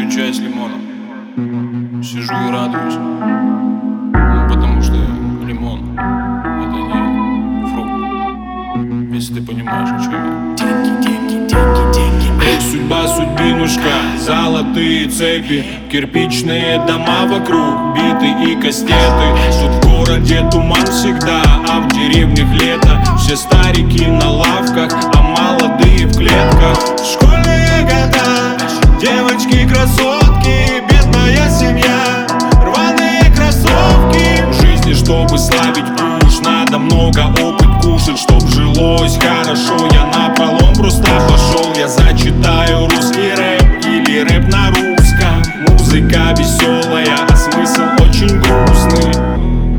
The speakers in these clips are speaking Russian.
пью чай с лимоном, сижу и радуюсь. Ну, потому что лимон — это не фрукт, если ты понимаешь, о чем я. Деньги, деньги, деньги, деньги. Эй, судьба, судьбинушка, золотые цепи, кирпичные дома вокруг, биты и кастеты. Тут в городе туман всегда, а в деревнях лето. Все старики на лавках, а молодые в клетках. Школьные года, девочки-красотки, бедная семья, рваные кроссовки. В жизни, чтобы славить уж, надо много опыт кушать, чтоб жилось хорошо. Я напролом просто пошел, я зачитаю русский рэп или рэп на русском. Музыка веселая, а смысл очень грустный.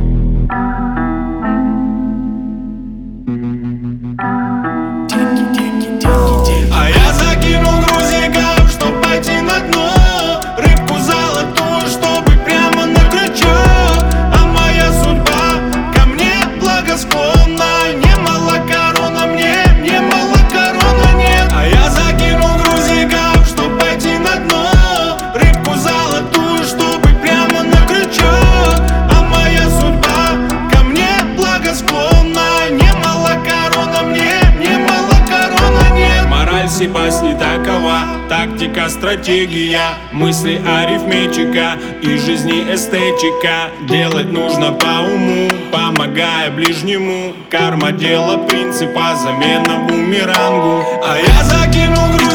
А я закинул грузиков, чтоб пойти на дно, рыбку золотую, чтобы прямо на крючок. А моя судьба ко мне благосклонна, немало корона мне, немало корона нет. А я закинул грузиков, чтоб пойти на дно, рыбку золотую, чтобы прямо на крючок. А моя судьба ко мне благосклонна, немало корона мне, немало корона нет. Мораль сей басни такова, тактика, стратегия, мысли арифметика и жизни эстетика. Делать нужно по уму, помогая ближнему. Карма — дело принципа, замена бумерангу. А я закинул грудь